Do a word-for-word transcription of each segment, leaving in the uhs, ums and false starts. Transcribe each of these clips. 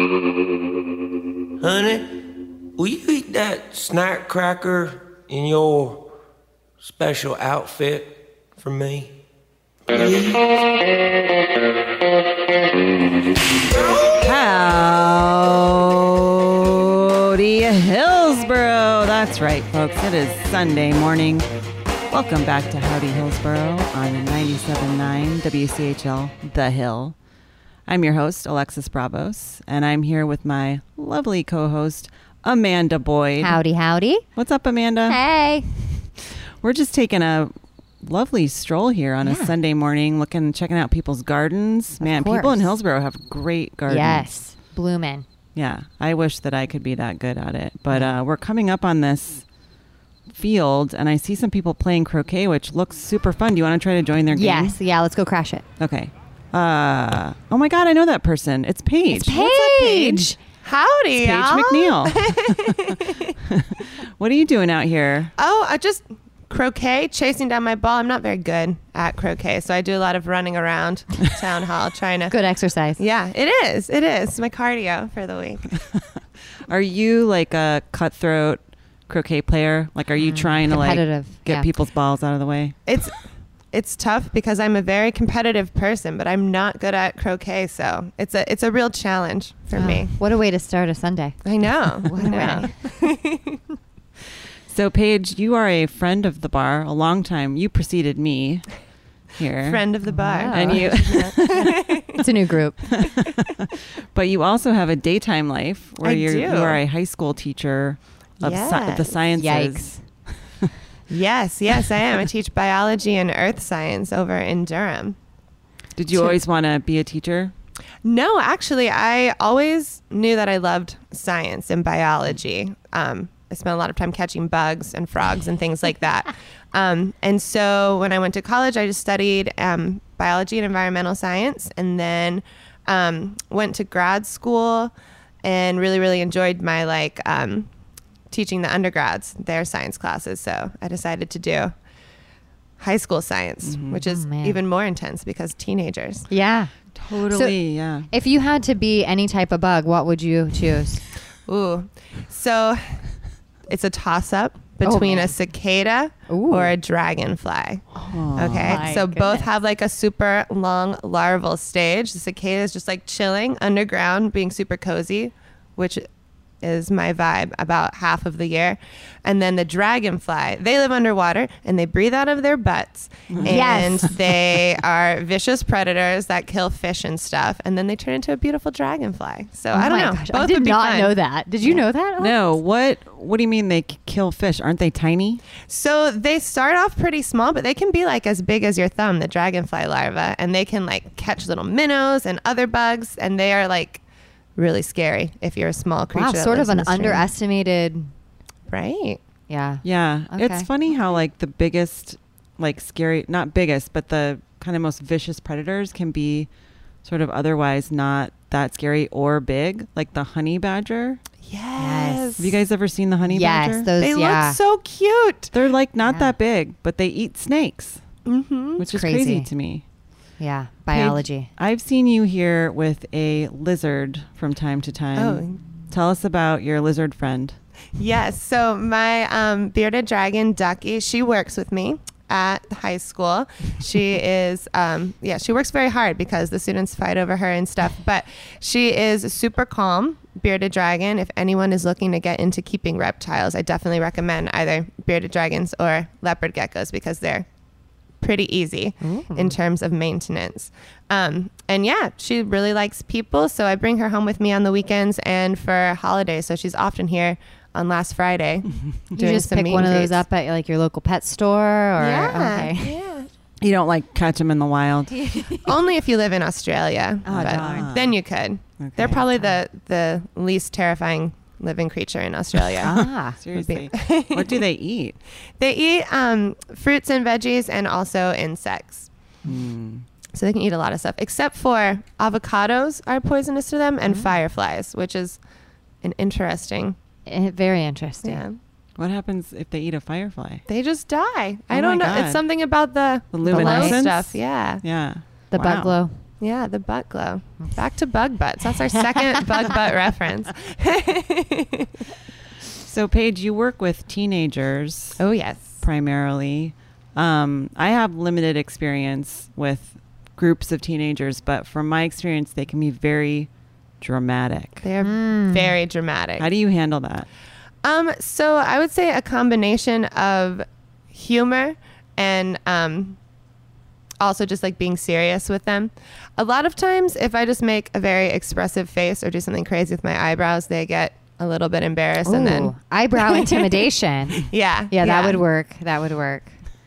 Honey, will you eat that snack cracker in your special outfit for me? Please? Howdy, Hillsboro. That's right, folks. It is Sunday morning. Welcome back to Howdy Hillsboro on ninety-seven point nine W C H L, The Hill. I'm your host, Alexis Bravos, and I'm here with my lovely co-host, Amanda Boyd. Howdy, howdy. What's up, Amanda? Hey. We're just taking a lovely stroll here on yeah. a Sunday morning, looking, checking out people's gardens. Of Man, course. people in Hillsboro have great gardens. Yes, blooming. Yeah, I wish that I could be that good at it. But uh, we're coming up on this field, and I see some people playing croquet, which looks super fun. Do you want to try to join their game? Yes, yeah, let's go crash it. Okay. Uh, oh my God, I know that person. It's Paige. It's Paige. What's up, Paige? Howdy, It's Paige y'all. McNeil. What are you doing out here? Oh, I just croquet, chasing down my ball. I'm not very good at croquet, so I do a lot of running around town hall trying to. Good exercise. Yeah, it is. It is It's my cardio for the week. Are you like a cutthroat croquet player? Like, are you trying to like Competitive, get yeah. people's balls out of the way? It's it's tough because I'm a very competitive person, but I'm not good at croquet, so it's a it's a real challenge for Oh, me. What a way to start a Sunday. I know. What I a know. way. So, Paige, you are a friend of the bar, a long time. You preceded me here. Friend of the bar. Wow. And you, It's a new group. but you also have a daytime life where I you're, do. you are a high school teacher of sci- Yes. the sciences. Yikes. Yes, yes, I am. I teach biology and earth science over in Durham. Did you Sure. always want to be a teacher? No, actually, I always knew that I loved science and biology. Um, I spent a lot of time catching bugs and frogs and things like that. Um, and so when I went to college, I just studied um, biology and environmental science, and then um, went to grad school and really, really enjoyed my like um, teaching the undergrads their science classes. So I decided to do high school science, Mhm. which is Oh, man. even more intense because teenagers. Yeah. Totally, yeah. If you had to be any type of bug, what would you choose? Ooh, so it's a toss-up Oh, between man. a cicada Ooh. or a dragonfly. Oh. Okay, my so both goodness. have like a super long larval stage. The cicada is just like chilling underground, being super cozy, which is my vibe about half of the year. And then the dragonfly, they live underwater and they breathe out of their butts. And Yes. they are vicious predators that kill fish and stuff. And then they turn into a beautiful dragonfly. So Oh I don't my know. gosh, Both I did would be not fun. know that. Did you know that? No, what What do you mean they k- kill fish? Aren't they tiny? So they start off pretty small, but they can be like as big as your thumb, the dragonfly larva, and they can like catch little minnows and other bugs, and they are like really scary if you're a small creature. Wow, that sort lives of in an the stream. underestimated. Right. Yeah. Yeah. Okay. It's funny how like the biggest, like scary, not biggest, but the kind of most vicious predators can be sort of otherwise not that scary or big, like the honey badger. Yes. Have you guys ever seen the honey Yes, badger? those. They yeah. look so cute. They're like not Yeah. that big, but they eat snakes, Mm-hmm. which is Crazy. crazy to me. yeah. Biology. I've seen you here with a lizard from time to time. Oh, Tell us about your lizard friend. yes. So my um, bearded dragon, Ducky, she works with me at high school. She is, um, yeah, she works very hard because the students fight over her and stuff. But she is super calm, bearded dragon. If anyone is looking to get into keeping reptiles, I definitely recommend either bearded dragons or leopard geckos because they're pretty easy in terms of maintenance. Um, and yeah, she really likes people. So I bring her home with me on the weekends and for holidays. So she's often here on last Friday. You doing just some pick meet one of and those greets. up at like your local pet store, or Yeah, okay. yeah. You don't like catch them in the wild. Only if you live in Australia. Oh, but darn. then you could. Okay. They're probably the, the least terrifying living creature in Australia. Ah, Seriously. What do they eat? They eat um, fruits and veggies and also insects. Hmm. So they can eat a lot of stuff, except for avocados are poisonous to them and fireflies, which is an interesting. Eh, very interesting. Yeah. What happens if they eat a firefly? They just die. Oh I don't my know. God. It's something about the, The the glow luminescence? stuff. Yeah. Yeah. The Wow. bug glow. Yeah, the butt glow. Back to bug butts. That's our second bug butt reference. So, Paige, you work with teenagers. Oh, yes. Primarily. Um, I have limited experience with groups of teenagers, but from my experience, they can be very dramatic. They're Mm. very dramatic. How do you handle that? Um, so I would say a combination of humor and um, also just like being serious with them. A lot of times, if I just make a very expressive face or do something crazy with my eyebrows, they get a little bit embarrassed, and then Ooh, eyebrow intimidation. yeah, Yeah, that would work. That would work.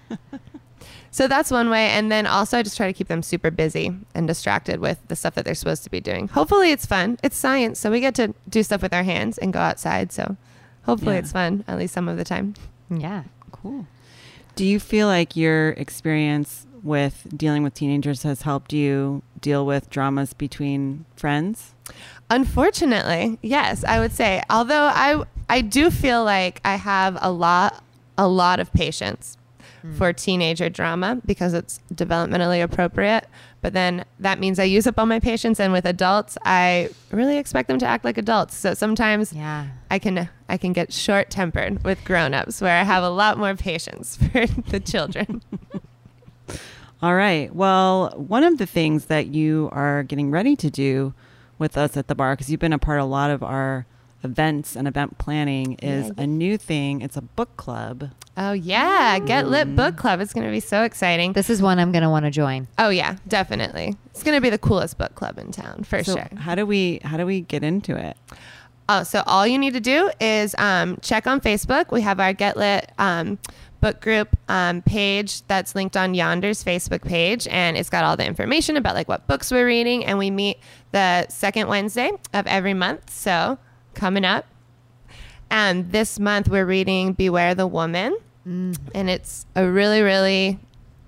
So that's one way. And then also I just try to keep them super busy and distracted with the stuff that they're supposed to be doing. Hopefully it's fun. It's science. So we get to do stuff with our hands and go outside. So hopefully Yeah. it's fun, at least some of the time. Yeah. Cool. Do you feel like your experience with dealing with teenagers has helped you deal with dramas between friends? Unfortunately, yes, I would say. Although I I do feel like I have a lot a lot of patience for teenager drama because it's developmentally appropriate. But then that means I use up all my patience, and with adults, I really expect them to act like adults. So sometimes Yeah. I can I can get short tempered with grown-ups where I have a lot more patience for the children. All right. Well, one of the things that you are getting ready to do with us at the bar, because you've been a part of a lot of our events and event planning, is Yeah. a new thing. It's a book club. Oh yeah, Get Lit Book Club. It's going to be so exciting. This is one I'm going to want to join. Oh yeah, definitely. It's going to be the coolest book club in town for So sure. how do we how do we get into it? Oh, so all you need to do is um, check on Facebook. We have our Get Lit um, book group um, page that's linked on Yonder's Facebook page, and it's got all the information about like what books we're reading. And we meet the second Wednesday of every month. So coming up, and this month we're reading Beware the Woman, mm. and it's a really, really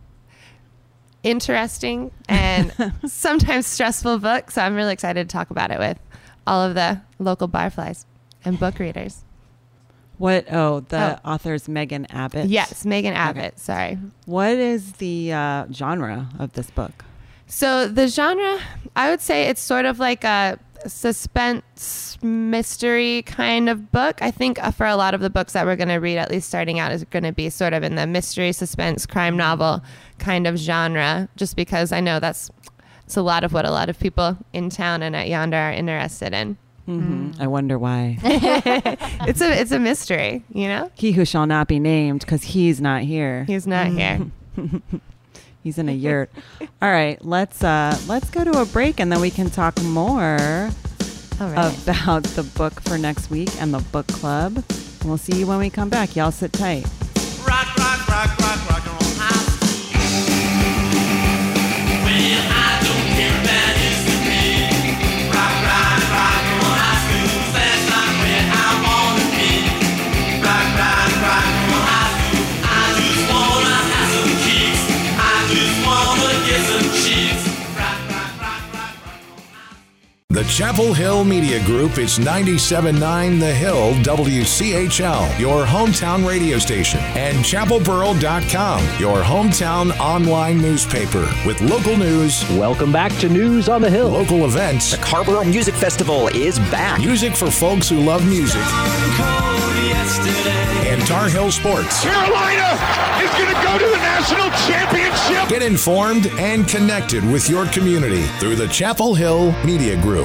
interesting and sometimes stressful book. So I'm really excited to talk about it with all of the local barflies and book readers. What? Oh, the oh. author's Megan Abbott. Yes, Megan Abbott. Okay. Sorry. What is the uh, genre of this book? So the genre, I would say it's sort of like a suspense mystery kind of book. I think for a lot of the books that we're going to read, at least starting out, is going to be sort of in the mystery, suspense, crime novel kind of genre, just because I know that's it's a lot of what a lot of people in town and at Yonder are interested in. Mm-hmm. Mm. I wonder why. it's a it's a mystery, you know? He who shall not be named, because he's not here. He's not here. He's in a yurt. All right, let's uh, let's go to a break, and then we can talk more All right. about the book for next week and the book club. And we'll see you when we come back. Y'all sit tight. Rock, rock, rock, rock, rock on high school. Well, I don't care if that is the me. Rock, rock, rock on high school. That's not where I wanna be. Rock, rock, rock on high school. I just wanna have some kicks. I just wanna get some chicks. Rock, rock, rock, rock, rock on high school. The Chapel Hill Media Group is ninety-seven point nine The Hill W C H L, your hometown radio station, and chapel borough dot com, your hometown online newspaper with local news, Welcome back to News on the Hill. local events, The Carborough Music Festival is back. music for folks who love music, and Tar Heel sports. Carolina is going to go to the national championship. Get informed and connected with your community through the Chapel Hill Media Group.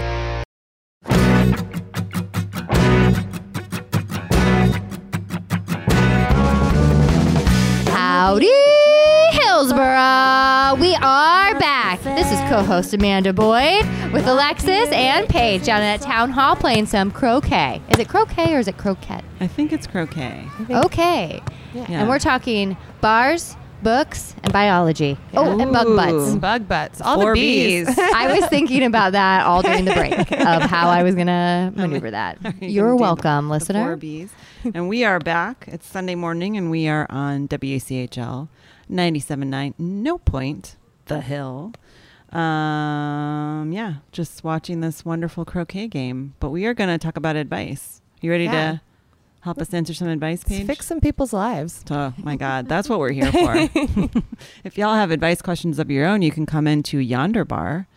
Howdy, Hillsborough! We are back. This is co-host Amanda Boyd with Alexis and Paige down at Town Hall playing some croquet. Is it croquet or is it croquette? I think it's croquet. Okay. Yeah. And we're talking bars, books, and biology. Oh, and bug Ooh. butts. And bug butts. All Four the bees. bees. I was thinking about that all during the break of how I was going to maneuver that. you You're gonna do welcome, the listener. Four Bs. And we are back. It's Sunday morning, and we are on W C H L ninety-seven point nine No Point, The Hill. Um, yeah, just watching this wonderful croquet game. But we are going to talk about advice. You ready Yeah. to help us answer some advice, Let's Paige? fix some people's lives. Oh, my God. That's what we're here for. If y'all have advice questions of your own, you can come into Yonder Bar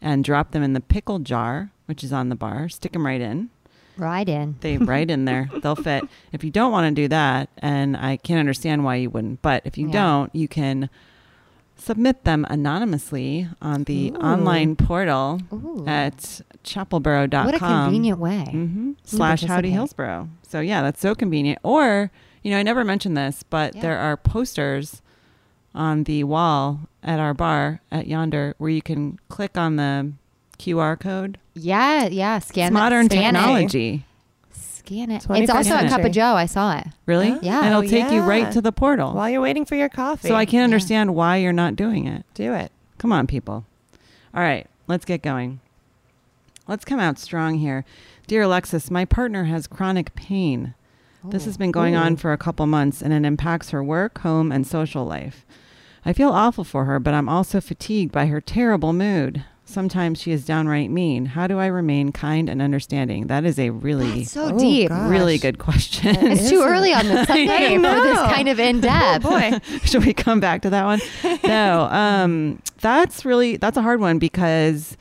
and drop them in the pickle jar, which is on the bar. Stick them right in. Right in. They right in there. They'll fit. If you don't want to do that, and I can't understand why you wouldn't, but if you Yeah. don't, you can submit them anonymously on the Ooh. online portal Ooh. at chapelboro dot com. What a convenient way. Mm-hmm. Slash Howdy participate. Hillsboro. So yeah, that's so convenient. Or, you know, I never mentioned this, but Yeah. there are posters on the wall at our bar at Yonder where you can click on the Q R code. Yeah, yeah. Scan It's it, modern scan technology. It. Scan it. It's twenty-first also at Cup century. of Joe. I saw it. Really? Oh, Yeah. And it'll take you right yeah. to the portal. While you're waiting for your coffee. So I can't understand why you're not doing it. do it. Come on, people. All right, let's get going. Let's come out strong here. Dear Alexis, my partner has chronic pain. This has been going on for a couple months, and it impacts her work, home, and social life. I feel awful for her, but I'm also fatigued by her terrible mood. Sometimes she is downright mean. How do I remain kind and understanding? That is a really, That's so Oh, deep. God. really good question. It's too early on the Sunday for this know. kind of in depth. Boy. Should we come back to that one? No, um, that's really, that's a hard one because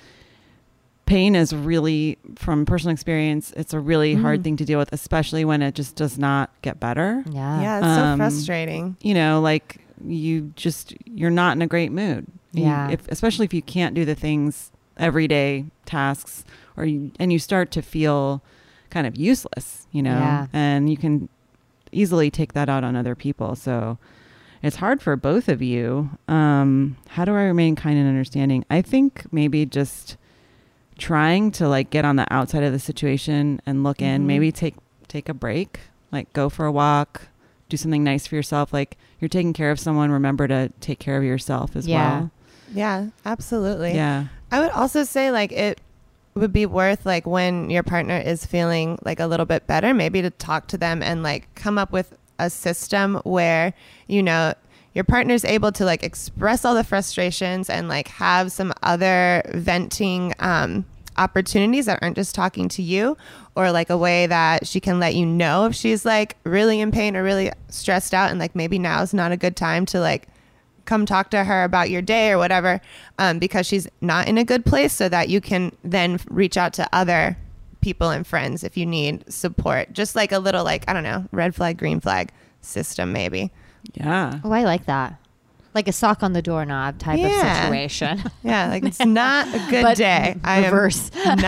pain is really, from personal experience, it's a really hard thing to deal with, especially when it just does not get better. Yeah. Yeah, it's Um, so frustrating. You know, like you just, you're not in a great mood. You- Yeah. if, especially if you can't do the things, everyday tasks, or you, and you start to feel kind of useless, you know, Yeah. and you can easily take that out on other people. So it's hard for both of you. Um, how do I remain kind and understanding? I think maybe just trying to like get on the outside of the situation and look in, Mhm. maybe take, take a break, like go for a walk, do something nice for yourself. Like you're taking care of someone, remember to take care of yourself as Yeah. well. Yeah, absolutely. Yeah. I would also say like it would be worth like when your partner is feeling like a little bit better, maybe to talk to them and like come up with a system where, you know, your partner's able to like express all the frustrations and like have some other venting um, opportunities that aren't just talking to you, or like a way that she can let you know if she's like really in pain or really stressed out, and like maybe now is not a good time to like come talk to her about your day or whatever, um, because she's not in a good place, so that you can then reach out to other people and friends if you need support. Just like a little like, I don't know, red flag, green flag system maybe. Yeah. Oh, I like that. Like a sock on the doorknob type Yeah. of situation. Yeah, like it's not a good But day. I am reverse.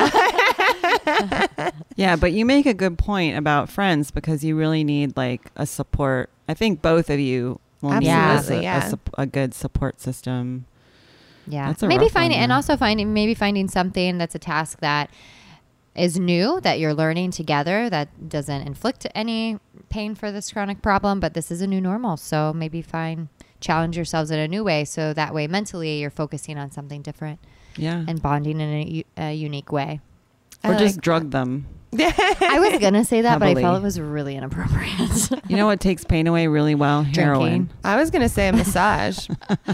Yeah, but you make a good point about friends because you really need like a support. I think both of you will need a, Absolutely, a, yeah. sup- a good support system. Yeah. That's a maybe rough finding one, and yeah. also finding maybe finding something that's a task that is new that you're learning together that doesn't inflict any pain for this chronic problem, but this is a new normal. So maybe find challenge yourselves in a new way, so that way mentally you're focusing on something different Yeah. and bonding in a, u- a unique way. or I just like drug them. I was gonna say that, but I Heavily. felt it was really inappropriate. You know what takes pain away really well? Heroin. I was gonna say a massage.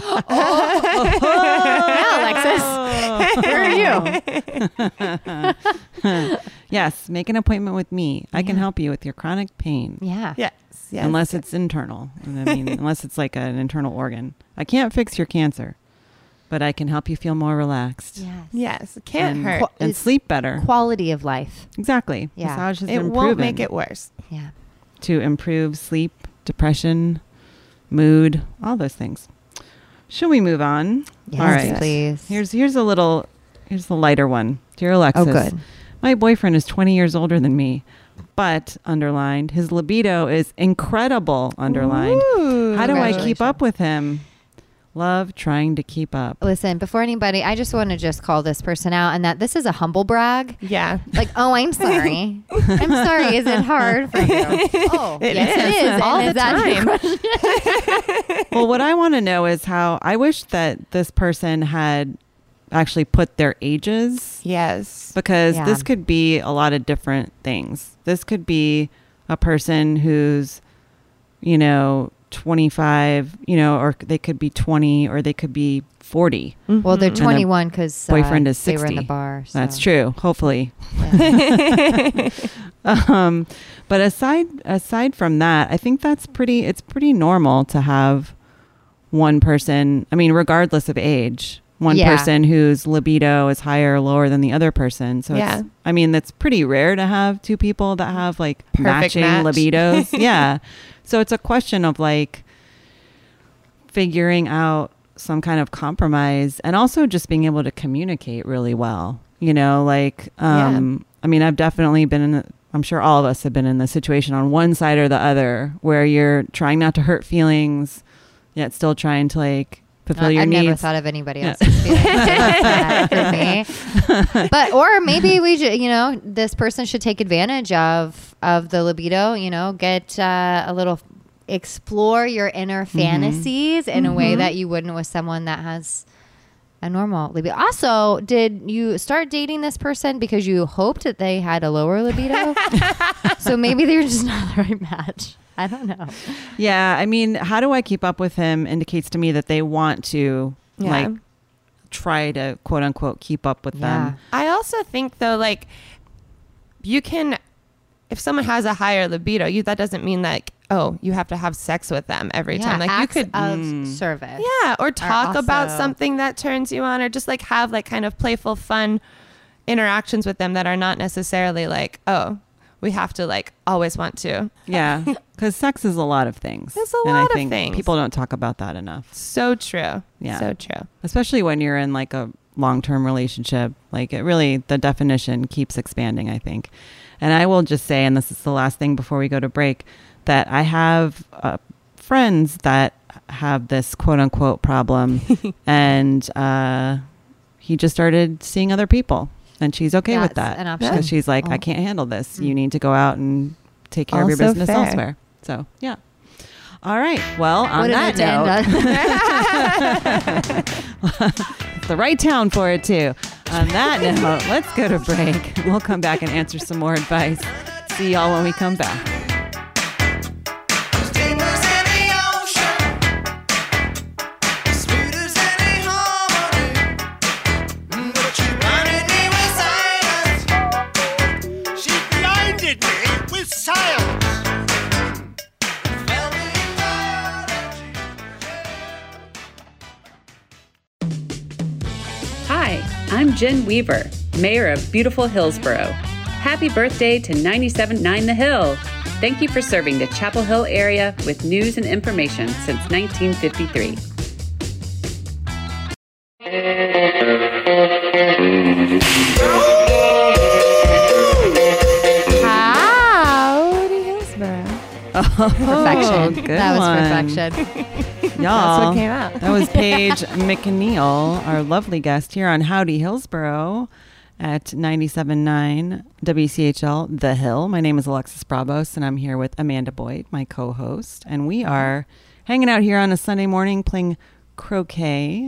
Yeah, Alexis, where are you? Yes, make an appointment with me. I can help you with your chronic pain. Yeah. Yes, yes. Unless it's internal. And I mean, unless it's like an internal organ. I can't fix your cancer, but I can help you feel more relaxed. Yes. Yes, it can't and, hurt. and It's sleep better. Quality of life. Exactly. Yeah. Massage has It been won't proven make it worse. Yeah. to improve sleep, depression, mood, all those things. Should we move on? Yes, All right. please. Here's here's a little here's the lighter one. Dear Alexis. Oh, good. My boyfriend is twenty years older than me, but underlined, his libido is incredible, underlined. Ooh, How do I keep Congratulations. up with him? Love trying to keep up. Listen, before anybody, I just want to just call this person out, and that this is a humble brag. Yeah. Like, oh, I'm sorry. I'm sorry. Is it hard for you? Oh, It yes, is. it is. All And the is that your time. question? Well, what I want to know is how I wish that this person had actually put their ages, Yes. because Yeah. this could be a lot of different things. This could be a person who's, you know, twenty-five, you know, or they could be twenty, or they could be forty. Well, they're And the twenty-one because boyfriend is they were in sixty. the bar. So. That's true. Hopefully. Yeah. um, but aside aside from that, I think that's pretty. It's pretty normal to have one person. I mean, regardless of age, one Yeah. person whose libido is higher or lower than the other person. So Yeah. it's, I mean, that's pretty rare to have two people that have like Perfect matching match. libidos. Yeah. So it's a question of like figuring out some kind of compromise and also just being able to communicate really well. You know, like, um, I mean, I've definitely been in the, I'm sure all of us have been in the situation on one side or the other where you're trying not to hurt feelings, yet still trying to like fulfill Uh, your I've needs. never thought of anybody else's feelings like that for me. But or maybe we should, you know, this person should take advantage of of the libido. You know, get uh, a little, explore your inner fantasies in a way that you wouldn't with someone that has a normal libido. Also, did you start dating this person because you hoped that they had a lower libido? So maybe they're just not the right match. I don't know. Yeah, I mean, how do I keep up with him indicates to me that they want to Yeah. like try to quote unquote keep up with Yeah. them. I also think though, like you can, if someone has a higher libido, you that doesn't mean like, oh, you have to have sex with them every Yeah, time. Like acts you could, of service. yeah, or talk about also- something that turns you on, or just like have like kind of playful, fun interactions with them that are not necessarily like, oh, we have to like always want to. Yeah, because sex is a lot of things. It's a and lot I of think things. people don't talk about that enough. So true. Yeah. So true. Especially when you're in like a long-term relationship. Like it really, the definition keeps expanding, I think. And I will just say, and this is the last thing before we go to break, that I have uh, friends that have this quote unquote problem. And uh, he just started seeing other people. And she's okay with That's that. an option. Because she's like, Oh. I can't handle this. You need to go out and take care of your Also business fair. elsewhere. So, yeah. All right. Well, on What a that note to note, end on. it's the right town for it too. On that note, let's go to break. We'll come back and answer some more advice. See y'all when we come back. She blinded me with silence. Hi, I'm Jen Weaver, Mayor of beautiful Hillsboro. Happy birthday to ninety-seven point nine The Hill. Thank you for serving the Chapel Hill area with news and information since nineteen fifty-three. Howdy, Hillsboro. Perfection. good that was one. perfection. Y'all, That's what came out. that was Paige McNeil, our lovely guest here on Howdy Hillsboro at ninety-seven point nine W C H L The Hill. My name is Alexis Brabos, and I'm here with Amanda Boyd, my co-host. And we are hanging out here on a Sunday morning playing croquet.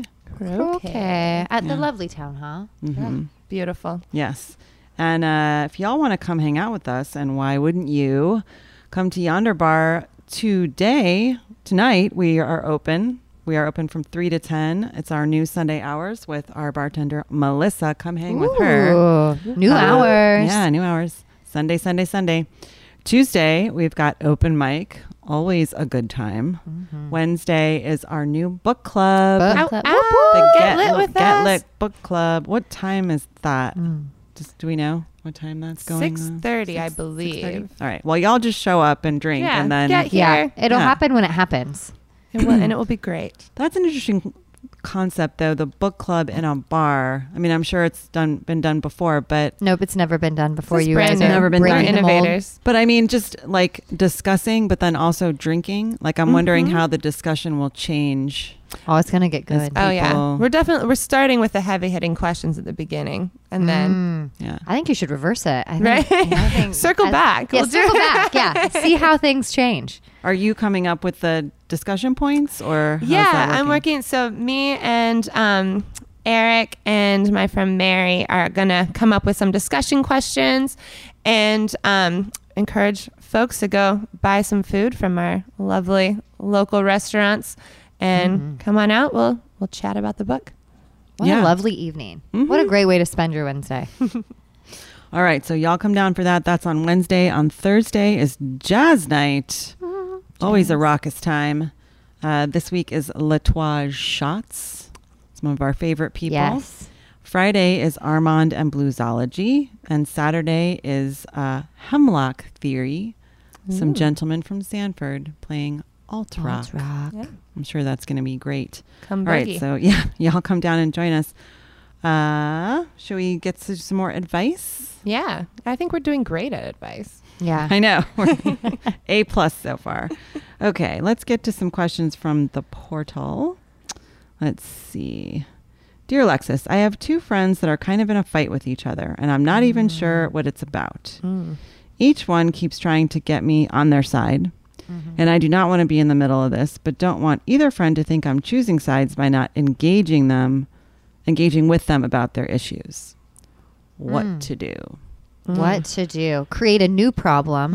Okay. At Yeah. the lovely town hall. Mm-hmm. Beautiful. Yes. And uh, if y'all want to come hang out with us, and why wouldn't you, come to Yonder Bar today. Tonight, we are open. We are open from three to ten. It's our new Sunday hours with our bartender, Melissa. Come hang with her. Ooh, New Uh, hours. Yeah, new hours. Sunday, Sunday, Sunday. Tuesday, we've got open mic. Always a good time. Mm-hmm. Wednesday is our new book club. Book Ow, club. ow, Whoop, whoop. The get lit with Get us. Lit Book Club. What time is that? Mm. Just do we know what time that's going? Six on? thirty, I Six- believe. six thirty? All right. Well, y'all just show up and drink, Yeah, and then get here. Yeah. It'll Yeah. happen when it happens. It will, and it will be great. that's an interesting concept, though. The book club in a bar. I mean, I'm sure it's done been done before, but Nope, it's never been done before. This is You brand guys new. are Never been We're done. breaking the mold. innovators. but I mean, just like discussing, but then also drinking. Like, I'm wondering how the discussion will change. Oh, it's gonna get As good. Oh yeah, people- we're definitely we're starting with the heavy hitting questions at the beginning, and then Mm. Yeah. I think you should reverse it. I think, Right? yeah, I think- Circle I- back. Yeah, We'll do- circle back. Yeah, see how things change. Are you coming up with the discussion points, or how's yeah, that I'm working. So me and um, Eric and my friend Mary are gonna come up with some discussion questions, and um, encourage folks to go buy some food from our lovely local restaurants, and come on out. We'll we'll chat about the book. What Yeah. a lovely evening. What a great way to spend your Wednesday. All right, so y'all come down for that. That's on Wednesday. On Thursday is jazz night. Always a raucous time. Uh, this week is Latoise Shots. It's some of our favorite people. Yes. Friday is Armand and Bluesology, and Saturday is uh, Hemlock Theory, some gentlemen from Sanford playing alt rock. Alt rock. Yeah. I'm sure that's going to be great. Come All right, boogie. so yeah, y'all come down and join us. Uh, should we get to some more advice? Yeah, I think we're doing great at advice. Yeah. I know. We're A plus so far. Okay, let's get to some questions from the portal. Let's see. Dear Alexis, I have two friends that are kind of in a fight with each other, and I'm not mm. even sure what it's about. Mm. Each one keeps trying to get me on their side, mm-hmm. and I do not want to be in the middle of this, but don't want either friend to think I'm choosing sides by not engaging them, engaging with them about their issues. What mm. to do? What mm. to do? Create a new problem.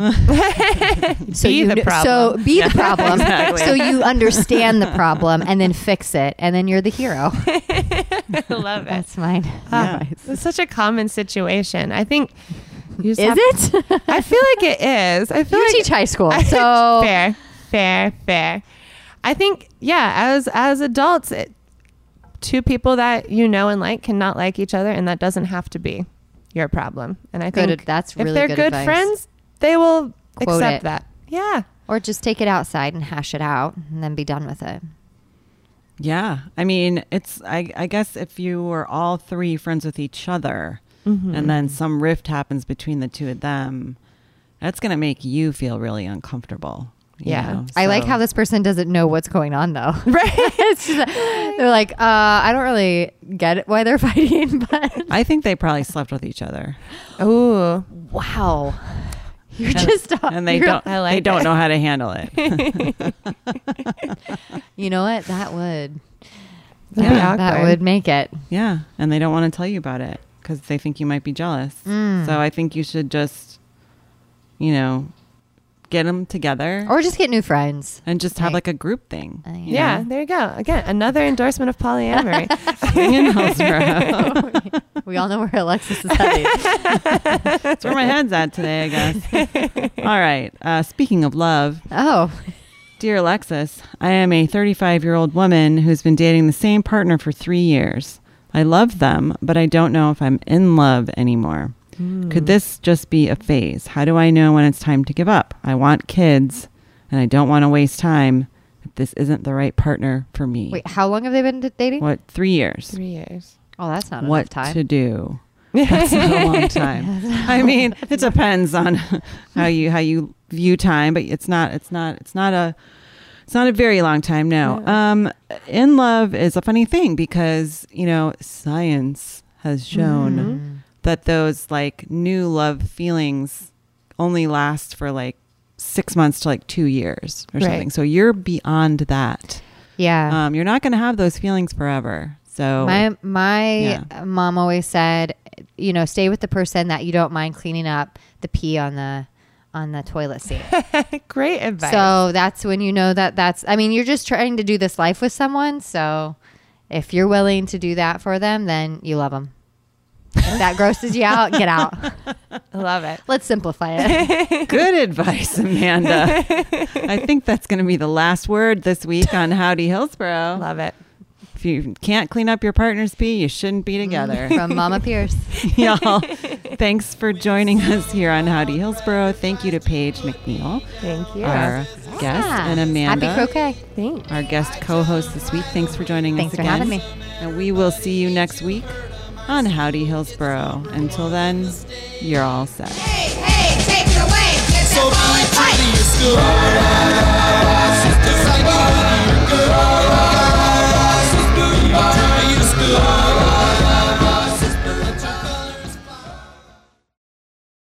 so be you the kn- problem. So be Yeah, the problem. exactly. So you understand the problem and then fix it, and then you're the hero. I love it. That's mine. Yeah. It's such a common situation. I think. You just Is have- it? I feel like it is. I feel You like teach high school, so fair, fair, fair. I think, yeah, as as adults, it, two people that you know and like cannot like each other, and that doesn't have to be your problem. And I Good think ad- that's really if they're good good, advice. friends, they will Quote accept it. that. Yeah. or just take it outside and hash it out, and then be done with it. Yeah. I mean, it's, I, I guess if you were all three friends with each other mm-hmm. and then some rift happens between the two of them, that's going to make you feel really uncomfortable. you Yeah. know? I like So- how this person doesn't know what's going on, though. Right? It's just, they're like, uh, I don't really get it why they're fighting, but I think they probably slept with each other. Ooh. wow, you're just And they you're- don't, I like they don't it. know how to handle it. You know what? That would That'd be yeah, that awkward. would make it. Yeah. And they don't want to tell you about it because they think you might be jealous. Mm. So I think you should just, you know, get them together Or just get new friends. and just have Right. like a group thing. Uh, you Yeah, know? there you go. Again, another endorsement of polyamory. Swing in Hillsborough. We all know where Alexis is heading. That's where my head's at today, I guess. All right. Uh, speaking of love, Oh, dear Alexis, I am a thirty-five-year-old woman who's been dating the same partner for three years. I love them, but I don't know if I'm in love anymore. Hmm. Could this just be a phase? How do I know when it's time to give up? I want kids, and I don't want to waste time if this isn't the right partner for me. wait, how long have they been d- dating? What, three years? Three years. Oh, that's not what enough time. to do? That's not a long time. I mean, it depends on how you how you view time, but it's not it's not it's not a it's not a very long time. No. Um, in love is a funny thing because, you know, science has shown Mm-hmm. that those like new love feelings only last for like six months to like two years or Right. something. So you're beyond that. Yeah. Um, you're not going to have those feelings forever. So My my Yeah. mom always said, you know, stay with the person that you don't mind cleaning up the pee on the on the toilet seat. Great advice. So that's when you know that that's, I mean, you're just trying to do this life with someone. So if you're willing to do that for them, then you love them. If that grosses you out, get out. I love it. Let's simplify it. good advice, Amanda. I think that's going to be the last word this week on Howdy Hillsborough. Love it. If you can't clean up your partner's pee, you shouldn't be together. From Mama Pierce. Y'all, thanks for joining us here on Howdy Hillsborough. Thank you to Paige McNeil, Thank you. our guest, and Amanda, Happy croquet. Thanks. our guest co-host this week. Thanks for joining Thanks us for again. having me. And we will see you next week on Howdy Hillsborough. Until then, you're all set. Hey, hey, take it away. Get that ball and fight.